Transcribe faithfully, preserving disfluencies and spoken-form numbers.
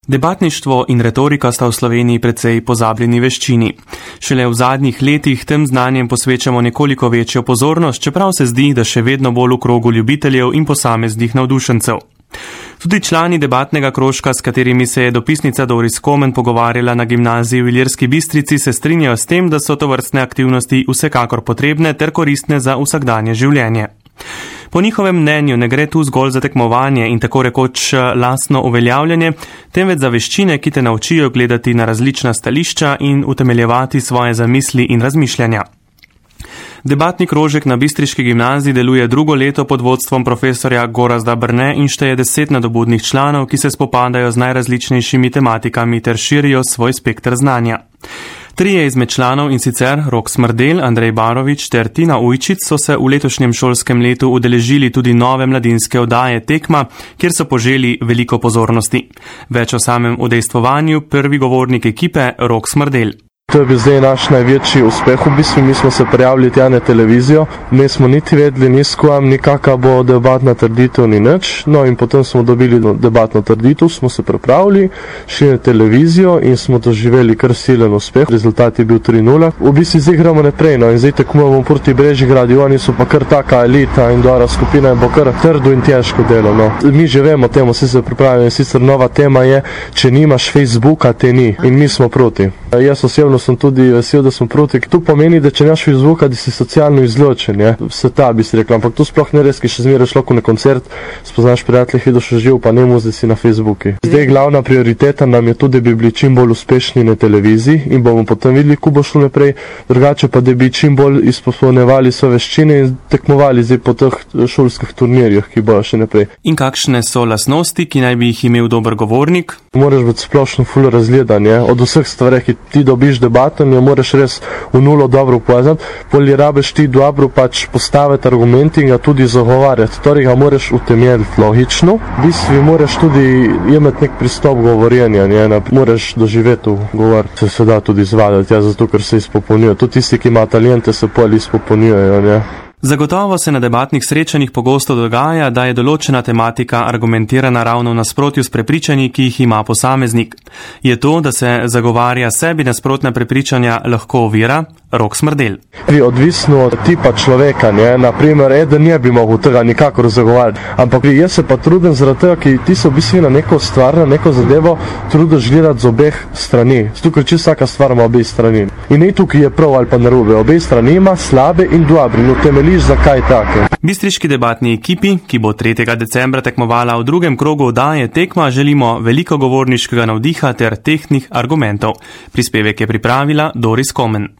Debatništvo in retorika sta v Sloveniji precej pozabljeni veščini. Šele v zadnjih letih tem znanjem posvečamo nekoliko večjo pozornost, čeprav se zdi, da še vedno bolj v krogu ljubiteljev in posameznih navdušencev. Tudi člani debatnega krožka, s katerimi se je dopisnica Doris Komen pogovarjala na gimnaziji v Ilirski Bistrici, se strinjajo s tem, da so tovrstne aktivnosti vsekakor potrebne ter koristne za vsakdanje življenje. Po njihovem mnenju ne gre tu zgolj za tekmovanje in tako rekoč lastno uveljavljanje, temveč za veščine, ki te naučijo gledati na različna stališča in utemeljevati svoje zamisli in razmišljanja. Debatni krožek na bistriški gimnaziji deluje drugo leto pod vodstvom profesorja Gorazda Brne in šteje deset nadobudnih članov, ki se spopadajo z najrazličnejšimi tematikami ter širijo svoj spekter znanja. Trije izmed članov, in sicer Rok Smrdel, Andrej Barovič ter Tina Ujčic, so se v letošnjem šolskem letu udeležili tudi nove mladinske oddaje Tekma, kjer so poželi veliko pozornosti. Več o samem udejstvovanju prvi govornik ekipe Rok Smrdel. To je bil zdaj naš največji uspeh v bistvu. Mi smo se prijavili tja na televizijo, ne smo niti vedeli, ni skojem, nikaka bo debatna trditev ni nič. No in potem smo dobili debatno trditev, smo se pripravili, šli na televizijo in smo doživeli kar silen uspeh. Rezultat je bil tri nula. V bistvu zdaj igramo naprej, no in zdaj tekmujemo proti Bežigradu, oni so pa kar taka elita in dobra skupina in bo kar trdo in težko delo. No. Mi že vemo temu, vsi se pripravljamo, sicer nova tema je, če nimaš Facebooka, te ni in mi smo proti. Jaz osebno sem tudi vesel, da smo proti. To pomeni, da če nemaš Facebooka, da si socialno izločen, je. Sveta bi si rekla, ampak to sploh ne res, ki še zmeraj šlo na koncert, spoznaš prijatelje, hido še živ, pa ne mu zdaj si na Facebooki. Zdaj glavna prioriteta nam je tudi, da bi bili čim bolj uspešni na televiziji in bomo potem videli, ko bo šlo naprej, drugače pa, da bi čim bolj izpolnjevali svoje veščine in tekmovali zdaj po teh šolskih turnirjih, ki bojo še naprej. In kakšne so lastnosti, ki naj bi jih imel dober govornik? Moraš biti splošno ful razgledan, je. Od vseh stvari, ki ti dobiš debatom, jo moraš res v nulo dobro poznati, poli rabiš ti dobro pač postaviti argumenti in ga tudi zagovarjati. Torej ga moraš utemeljiti logično. V bistvu moraš tudi imeti nek pristop govorjenja, ne, moraš doživeti v govor, se se da tudi izvaditi, ja, zato ker se izpopolnjuje. Tudi tisti, ki ima talente, se poli izpopolnjujejo, ne. Zagotovo se na debatnih srečanjih pogosto dogaja, da je določena tematika argumentirana ravno v nasprotju s prepričanji, ki jih ima posameznik. Je to, da se zagovarja sebi nasprotna prepričanja, lahko ovira? Rok Smrdel. Odvisno od tipa človeka, ne, naprimer, eden ne bi mogel tega nikakor zagovarjati, ampak jaz se pa trudim zaradi tega, ki ti se v bistvu na neko stvar, na neko zadevo trudiš gledati z obeh strani. Zato, ker čisto vsaka stvar ima obe strani. In ne tukaj je prav ali pa narobe, obe strani ima slabe in dobre, in utemeljiš zakaj take. Bistriški debatni ekipi, ki bo tretjega decembra tekmovala v drugem krogu oddaje Tekma, želimo veliko govorniškega navdiha ter tehtnih argumentov. Prispevek je pripravila Doris Komen.